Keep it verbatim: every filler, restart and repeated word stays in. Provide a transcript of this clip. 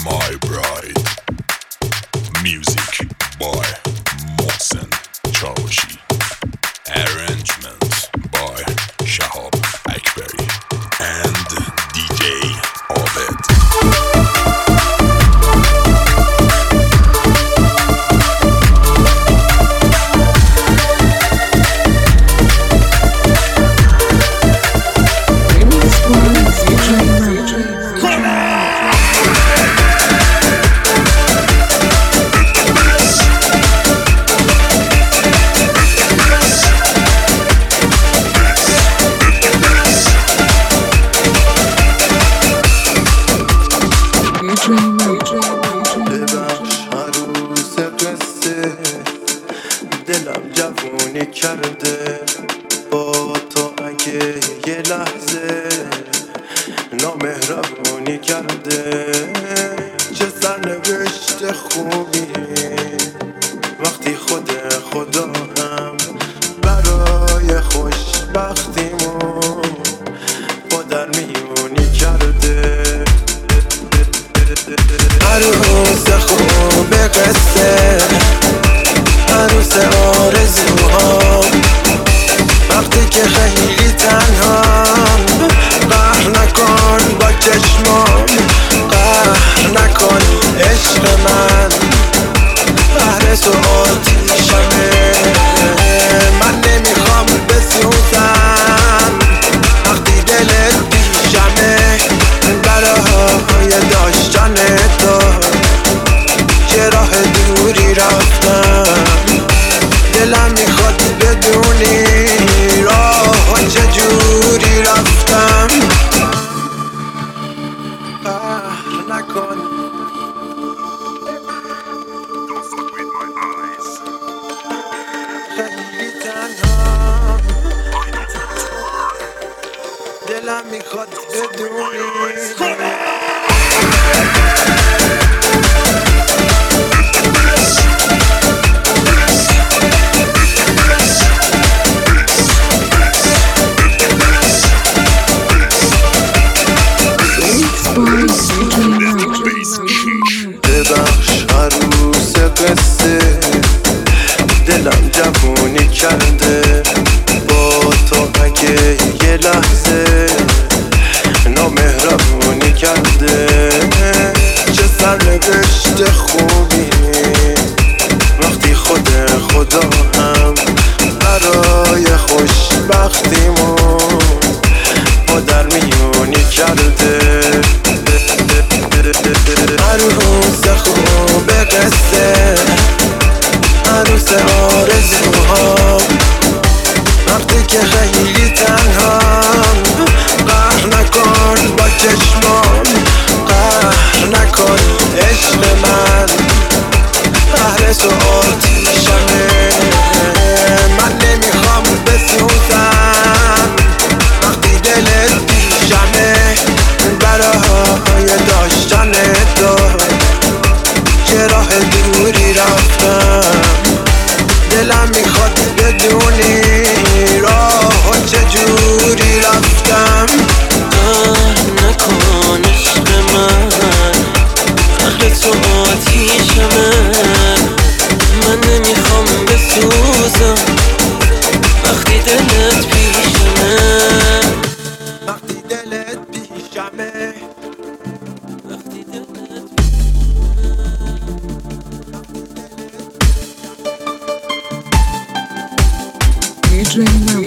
My Bride. Music by Mohsen Chawashi. Arrangements by Shahab Akbari and D J Abed. دلم جوونی کرده با تو اگه یه لحظه نامهربونی کرده. چه سرنوشت خوبی وقتی خود خدا هم برای خوشبختیمون با در میونی کرده. عروس خوب قصه، عروس آرزوها، وقتی که خیلی تنهام قهر نکن با چشمام، قهر نکن عشق من، قهر تو آتیشمه. من نمیخوام بسوزم وقتی دلت پیشمه، برای داشتن تو چه راه دوری رفتم. دلم میخواد بدونی راه چجوری رفتم. قهر نکن خیلی تنها، دلم میخواد بدونی ببخش عروس قصه، دلم جوونی کرده با تو اگه یه لحظه نامهربونی کرده. چه سرنوشت خوبی وقتی خود خدا هم برای خوشبختیمون با در میونی کرده. عروس خوب قصه، عروس آرزوها، وقتی که خیلی تنهام قهر نکن با چشمام، قهر نکن عشق من، قهر تو آتیشمه. من نمیخوام بسوزم وقتی دلت پیشمه، برای داشتن تو چه راه دوری رفتم. دلم میخواد بدونی راه چجوری رفتم. قهر نکن عشق من، قهر تو آتیشمه. من نمیخوام بسوزم وقتی دلت پیشمه، وقتی دلت پیشمه، وقتی دلت D J